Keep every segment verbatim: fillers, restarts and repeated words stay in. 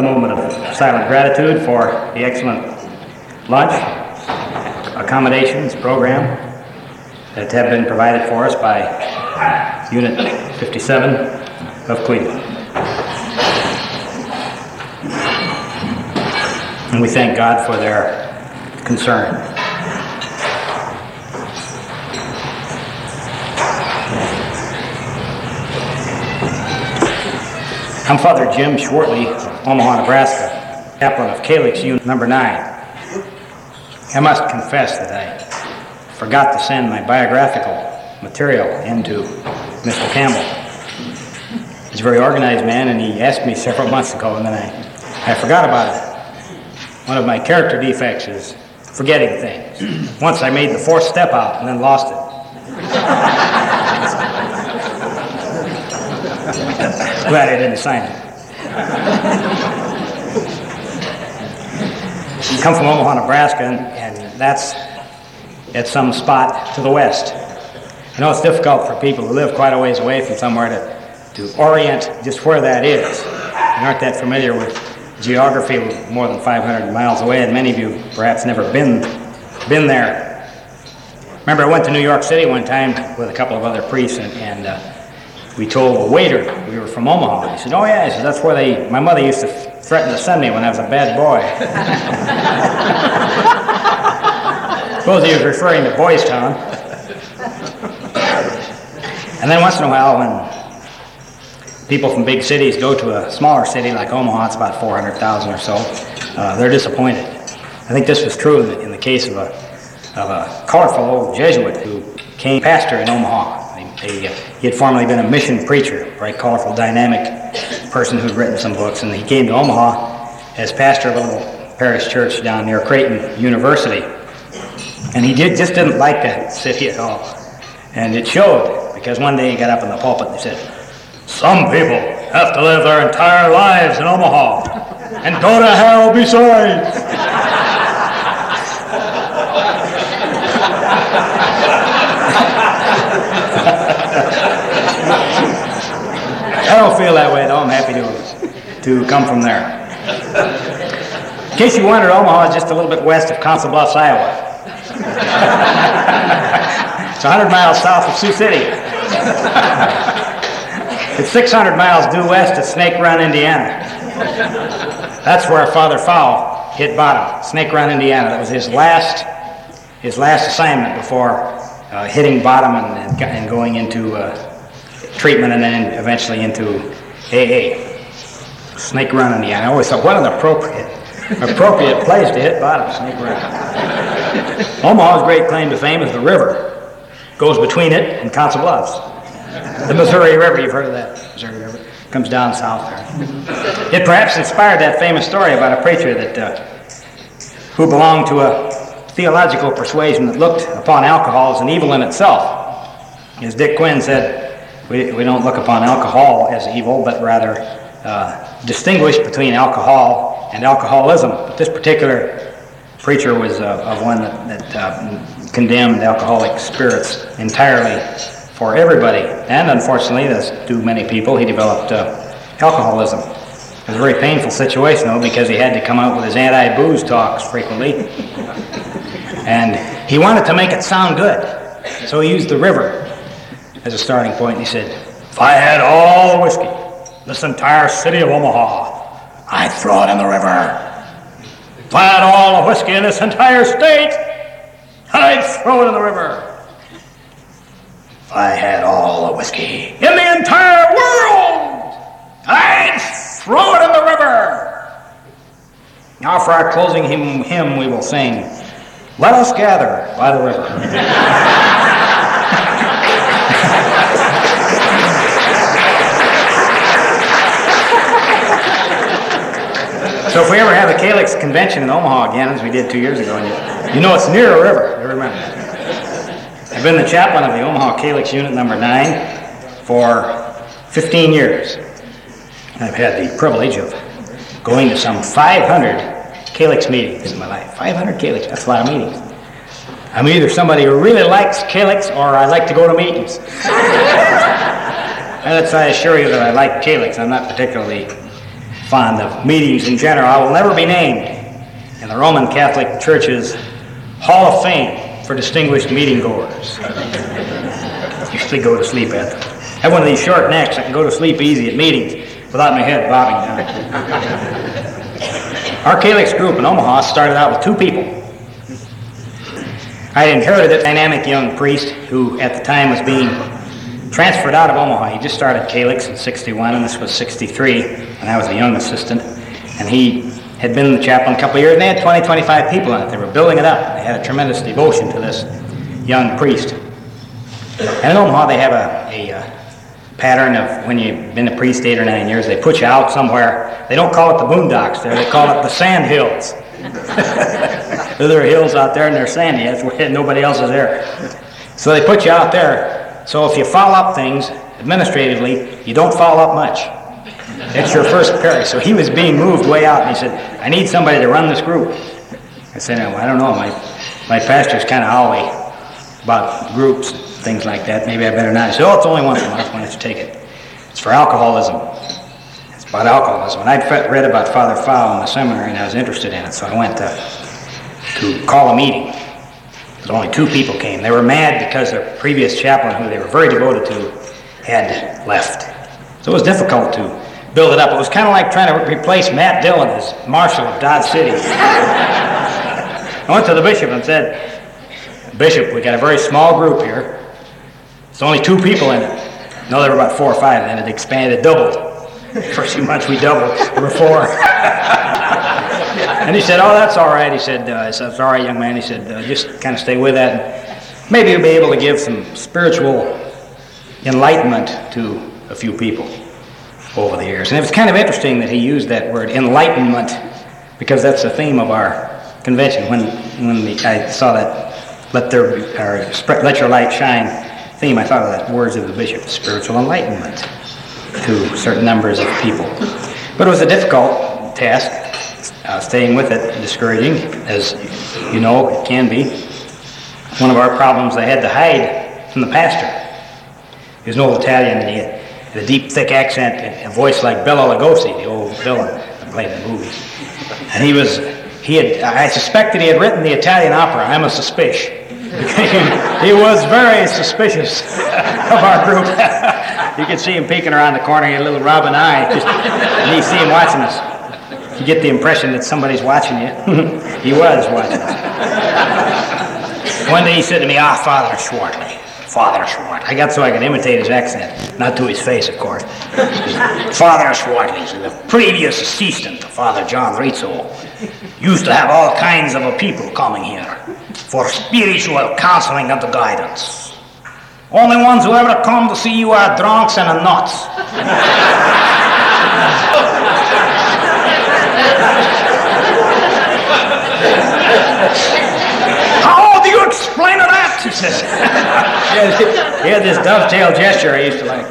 moment of silent gratitude for the excellent lunch, accommodations, program that have been provided for us by Unit fifty-seven of Cleveland. And we thank God for their concern. I'm Father Jim Schwartley, Omaha, Nebraska, chaplain of Calyx Unit Number nine. I must confess that I forgot to send my biographical material into Mister Campbell. He's a very organized man, and he asked me several months ago, and then I, I forgot about it. One of my character defects is forgetting things. Once I made the fourth step out and then lost it. Glad I didn't sign it. I come from Omaha, Nebraska, and, and that's at some spot to the west. I know it's difficult for people who live quite a ways away from somewhere to, to orient just where that is. You aren't that familiar with geography more than five hundred miles away, and many of you perhaps never been, been there. Remember, I went to New York City one time with a couple of other priests, and, and uh, we told the waiter we were from Omaha. He said, "Oh yeah," he said, "that's where they, my mother used to threaten to send me when I was a bad boy." Suppose he was referring to Boys Town. And then once in a while, when people from big cities go to a smaller city like Omaha, it's about four hundred thousand or so, uh, they're disappointed. I think this was true in the, in the case of a, of a colorful old Jesuit who came pastor in Omaha. He, he had formerly been a mission preacher, a very colorful, dynamic person who'd written some books, and he came to Omaha as pastor of a little parish church down near Creighton University. And he did, just didn't like that city at all. And it showed, because one day he got up in the pulpit and he said, "Some people have to live their entire lives in Omaha and go to hell besides." I don't feel that way, though. I'm happy to, to come from there. In case you wondered, Omaha is just a little bit west of Council Bluffs, Iowa. It's one hundred miles south of Sioux City. It's six hundred miles due west of Snake Run, Indiana. That's where Father Fowl hit bottom, Snake Run, Indiana. That was his last, his last assignment before uh, hitting bottom and, and going into uh, treatment, and then eventually into A A. Snake Run, Indiana. I always thought, what an appropriate, appropriate place to hit bottom, Snake Run. Omaha's great claim to fame is the river. Goes between it and Council Bluffs. The Missouri River, you've heard of that, Missouri River. Comes down south there. It perhaps inspired that famous story about a preacher that uh, who belonged to a theological persuasion that looked upon alcohol as an evil in itself. As Dick Quinn said, we, we don't look upon alcohol as evil, but rather uh, distinguish between alcohol and alcoholism. But this particular preacher was uh, of one that, that uh, condemned alcoholic spirits entirely for everybody. And unfortunately, as do many people, he developed uh, alcoholism. It was a very painful situation, though, because he had to come out with his anti-booze talks frequently. And he wanted to make it sound good. So he used the river as a starting point. He said, "If I had all the whiskey, this entire city of Omaha, I'd throw it in the river. If I had all the whiskey in this entire state, I'd throw it in the river. If I had all the whiskey in the entire world, I'd throw it in the river." Now for our closing hymn, hymn we will sing, "Let Us Gather by the River." So if we ever have a Calyx convention in Omaha again, as we did two years ago, and you, you know it's near a river, you remember. I've been the chaplain of the Omaha Calyx Unit Number nine for fifteen years. I've had the privilege of going to some five hundred Calyx meetings in my life. five hundred Calyx, that's a lot of meetings. I'm either somebody who really likes Calyx or I like to go to meetings. And that's, I assure you that I like Calyx. I'm not particularly fond of meetings in general. I will never be named in the Roman Catholic Church's Hall of Fame for distinguished meeting goers. Usually go to sleep at them. I have one of these short necks. I can go to sleep easy at meetings without my head bobbing down. Our Calyx group in Omaha started out with two people. I inherited a dynamic young priest who at the time was being transferred out of Omaha. He just started Calyx in sixty-one, and this was sixty-three, and I was the young assistant. And he had been in the chaplain a couple of years, and they had twenty, twenty-five people in it. They were building it up. They had a tremendous devotion to this young priest. And in Omaha, they have a, a, a pattern of when you've been a priest eight or nine years, they put you out somewhere. They don't call it the boondocks there, they call it the sand hills. There are hills out there and they're sandy, that's where nobody else is there. So they put you out there. So if you foul up things administratively, you don't foul up much. It's your first parish. So he was being moved way out, and he said, I need somebody to run this group. I said, no, I don't know, my, my pastor's kind of howly about groups, things like that. Maybe I better not. He said, oh, it's only once a month. Why don't you take it? It's for alcoholism. It's about alcoholism. And I'd read about Father Fowl in the seminary, and I was interested in it, so I went to, to call a meeting. Because only two people came. They were mad because their previous chaplain, who they were very devoted to, had left. So it was difficult to build it up. It was kind of like trying to replace Matt Dillon as Marshal of Dodge City. I went to the bishop and said, Bishop, we got a very small group here. There's only two people in it. No, there were about four or five, and then it expanded, doubled. First few months we doubled. There were four. And he said, oh, that's all right. He said, uh, I said, it's all right, young man. He said, uh, just kind of stay with that. And maybe you'll be able to give some spiritual enlightenment to a few people over the years. And it was kind of interesting that he used that word, enlightenment, because that's the theme of our convention. When when the, I saw that let there be, or let your light shine theme, I thought of the words of the bishop, spiritual enlightenment to certain numbers of people. But it was a difficult task, uh, staying with it, discouraging, as you know it can be. One of our problems, I had to hide from the pastor. He was an old Italian, and he had a deep, thick accent and a voice like Bela Lugosi, the old villain that played in the movies. And he was, he had, I suspected he had written the Italian opera, I'm a Suspicious. He was very suspicious of our group. You could see him peeking around the corner, he had a little robin eye, just, and you see him watching us. You get the impression that somebody's watching you. He was watching us. One day he said to me, ah, Father Schwartley. Father Schwartley. I got so I could imitate his accent, not to his face, of course. Father Schwartley, the previous assistant of Father John Rizzo, used to have all kinds of a people coming here for spiritual counseling and guidance. Only ones who ever come to see you are drunks and nuts. How do you explain that? He says. He had this dovetail gesture I used to like.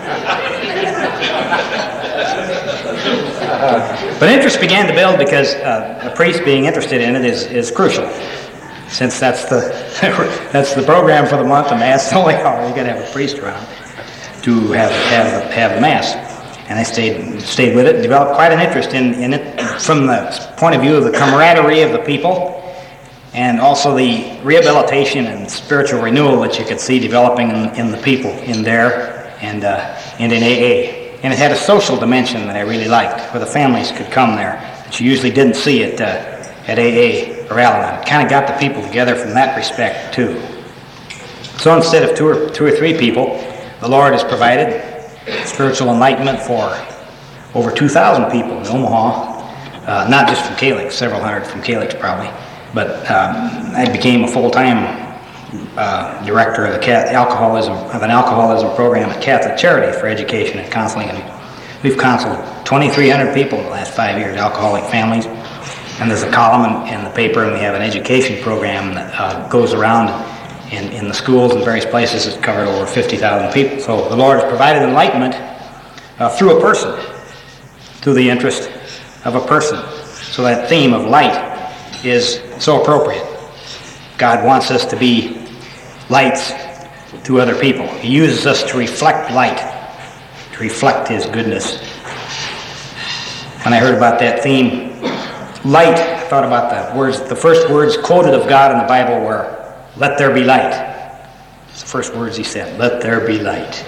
But interest began to build because uh, a priest being interested in it is, is crucial. Since that's the that's the program for the month, the Mass, the only hour you got to have a priest around to have have have the Mass. And I stayed stayed with it and developed quite an interest in, in it from the point of view of the camaraderie of the people, and also the rehabilitation and spiritual renewal that you could see developing in, in the people in there and uh, and in A A. And it had a social dimension that I really liked, where the families could come there that you usually didn't see at uh, at A A or Al-Anon. It kind of got the people together from that respect too. So instead of two or two or three people, the Lord has provided spiritual enlightenment for over two thousand people in Omaha, uh, not just from Calyx, several hundred from Calyx probably. But um, I became a full-time uh, director of the Cat- alcoholism of an alcoholism program at Catholic Charity for education and counseling, and we've counseled twenty-three hundred people in the last five years, alcoholic families. And there's a column in, in the paper, and we have an education program that uh, goes around in, in the schools and various places. It's covered over fifty thousand people. So the Lord has provided enlightenment uh, through a person, through the interest of a person. So that theme of light is so appropriate. God wants us to be lights to other people. He uses us to reflect light, to reflect His goodness. When I heard about that theme, light, I thought about the words, the first words quoted of God in the Bible were, "Let there be light." It's the first words he said, "Let there be light."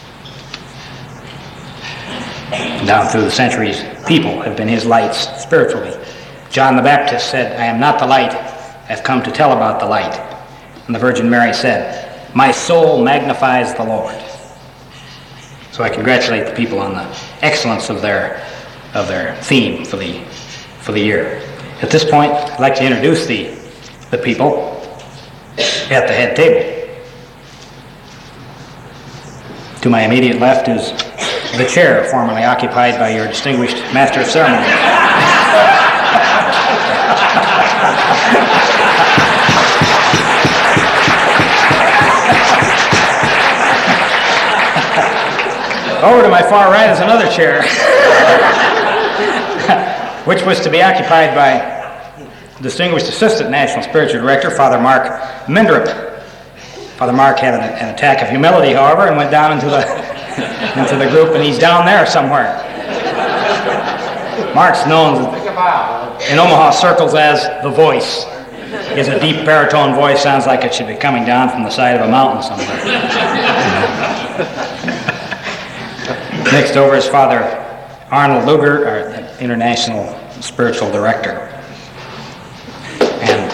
And down through the centuries, people have been his lights spiritually. John the Baptist said, "I am not the light, I've come to tell about the light." And the Virgin Mary said, "My soul magnifies the Lord." So I congratulate the people on the excellence of their of their theme for the for the year. At this point, I'd like to introduce the the people at the head table. To my immediate left is the chair formerly occupied by your distinguished Master of Ceremonies. Over to my far right is another chair, which was to be occupied by distinguished Assistant National Spiritual Director, Father Mark Mindrup. Father Mark had an, an attack of humility, however, and went down into the into the group, and he's down there somewhere. Mark's known in Omaha circles as the voice. He has a deep baritone voice, sounds like it should be coming down from the side of a mountain somewhere. Next over is Father Arnold Luger, our International Spiritual Director. And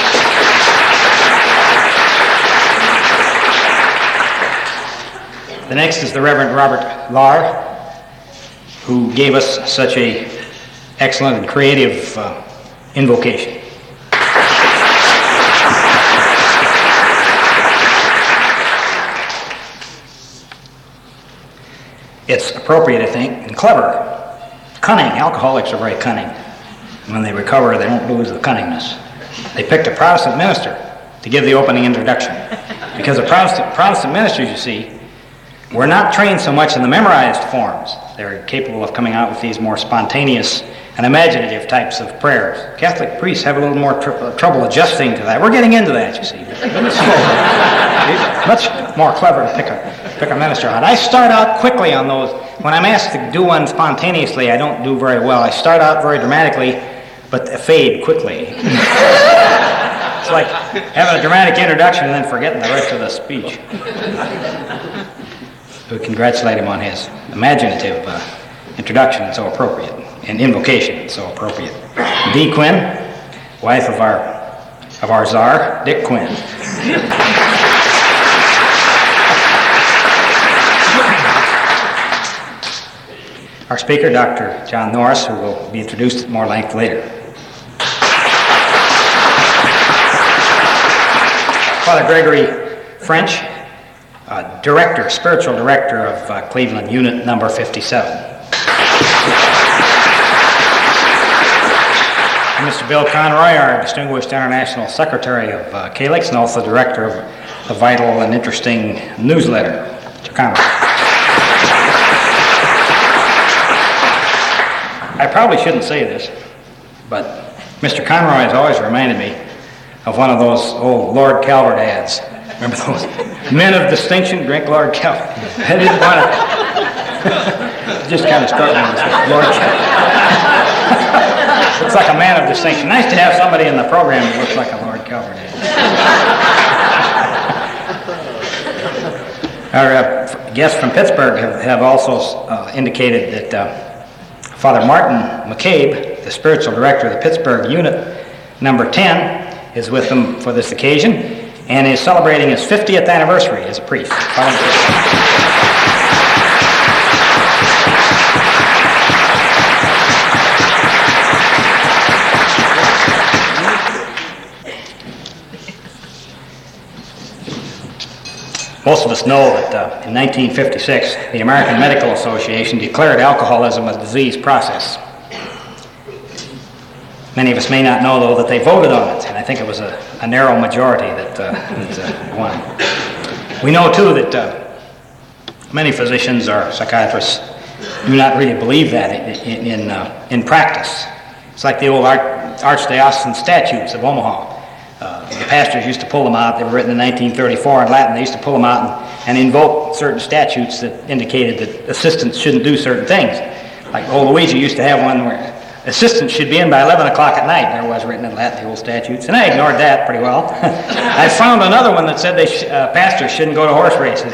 the next is the Reverend Robert Lahr, who gave us such a excellent and creative uh, invocation. It's appropriate, I think, and clever. Cunning. Alcoholics are very cunning. When they recover, they don't lose the cunningness. They picked a Protestant minister to give the opening introduction. Because the Protestant, Protestant ministers, you see, were not trained so much in the memorized forms. They're capable of coming out with these more spontaneous and imaginative types of prayers. Catholic priests have a little more tr- trouble adjusting to that. We're getting into that, you see. Much more clever to pick a, pick a minister out. I start out quickly on those. When I'm asked to do one spontaneously, I don't do very well. I start out very dramatically, but fade quickly. It's like having a dramatic introduction and then forgetting the rest of the speech. We congratulate him on his imaginative uh, introduction, it's so appropriate, and invocation, it's so appropriate. Dee Quinn, wife of our of our czar, Dick Quinn. Our speaker, Doctor John Norris, who will be introduced at more length later. Father Gregory French, Uh, director, spiritual director of uh, Cleveland Unit number fifty-seven. And Mister Bill Conroy, our distinguished international secretary of uh, Calyx, and also director of a vital and interesting newsletter. Mister Conroy. I probably shouldn't say this, but Mister Conroy has always reminded me of one of those old Lord Calvert ads. Remember those? Men of distinction drink Lord Calvert. I didn't want to. Just kind of struck me as Lord Calvert. Looks like a man of distinction. Nice to have somebody in the program that looks like a Lord Calvert. Our uh, guests from Pittsburgh have, have also uh, indicated that uh, Father Martin McCabe, the spiritual director of the Pittsburgh Unit number ten, is with them for this occasion, and is celebrating his fiftieth anniversary as a priest. Most of us know that uh, in nineteen fifty-six, the American Medical Association declared alcoholism a disease process. Many of us may not know, though, that they voted on it, and I think it was a, a narrow majority that, uh, that uh, won. We know, too, that uh, many physicians or psychiatrists do not really believe that in, in, in, uh, in practice. It's like the old arch, Archdiocesan Statutes of Omaha. Uh, the pastors used to pull them out. They were written in nineteen thirty-four in Latin. They used to pull them out and, and invoke certain statutes that indicated that assistants shouldn't do certain things. Like old Luigi used to have one where assistants should be in by eleven o'clock at night. There was written in Latin, the old statutes, and I ignored that pretty well. I found another one that said they sh- uh, pastors shouldn't go to horse races.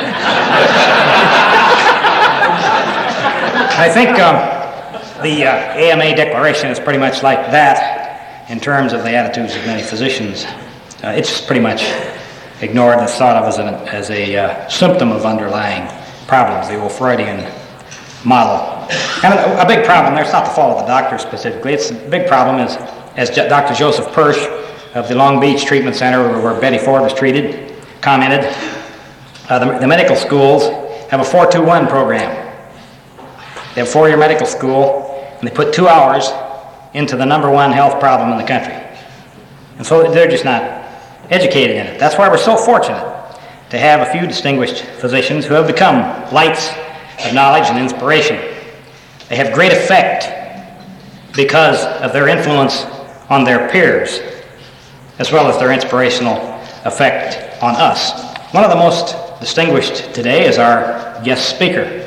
I think um, the uh, A M A declaration is pretty much like that in terms of the attitudes of many physicians. Uh, it's pretty much ignored and is thought of as, an, as a uh, symptom of underlying problems, the old Freudian model. And a, a big problem there, it's not the fault of the doctor specifically, it's a big problem is, as J- Doctor Joseph Persh of the Long Beach Treatment Center, where, where Betty Ford was treated, commented, uh, the, the medical schools have a four two one program. They have a four-year medical school, and they put two hours into the number one health problem in the country. And so they're just not educated in it. That's why we're so fortunate to have a few distinguished physicians who have become lights of knowledge and inspiration. They have great effect because of their influence on their peers, as well as their inspirational effect on us. One of the most distinguished today is our guest speaker,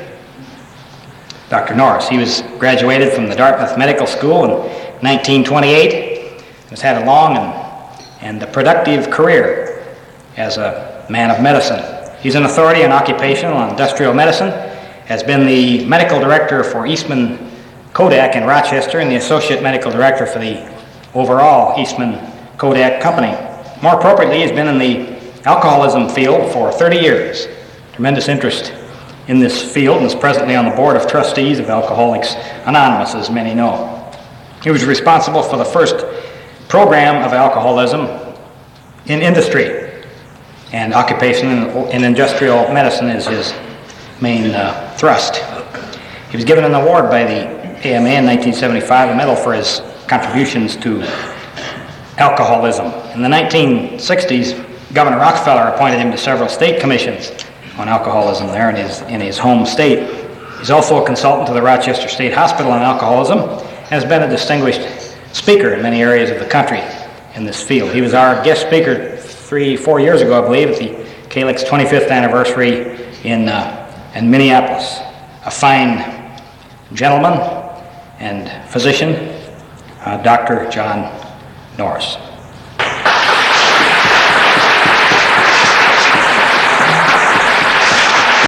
Doctor Norris. He was graduated from the Dartmouth Medical School in nineteen twenty-eight. Has had a long and, and a productive career as a man of medicine. He's an authority on occupational and industrial medicine, has been the medical director for Eastman Kodak in Rochester and the associate medical director for the overall Eastman Kodak company. More appropriately, he's been in the alcoholism field for thirty years. Tremendous interest in this field and is presently on the board of trustees of Alcoholics Anonymous, as many know. He was responsible for the first program of alcoholism in industry, and occupation and industrial medicine is his main uh, thrust. He was given an award by the A M A in nineteen seventy-five, a medal for his contributions to alcoholism. In the nineteen sixties, Governor Rockefeller appointed him to several state commissions on alcoholism there in his, in his home state. He's also a consultant to the Rochester State Hospital on alcoholism and has been a distinguished speaker in many areas of the country in this field. He was our guest speaker three, four years ago, I believe, at the C A L I C's twenty-fifth anniversary in uh, in Minneapolis. A fine gentleman and physician, uh, Doctor John Norris.